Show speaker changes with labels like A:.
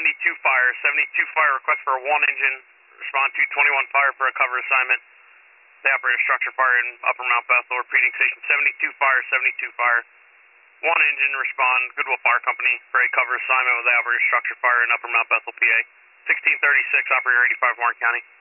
A: Fire. 72 Fire, request for a 1-engine. Respond to 21 Fire for a cover assignment. They operate a structure fire in Upper Mount Bethel, repeating station 72 Fire, 72 Fire. 1-engine, respond, Goodwill Fire Company for a cover assignment with the operator structure fire in Upper Mount Bethel, PA. 1636, operator 85, Warren County.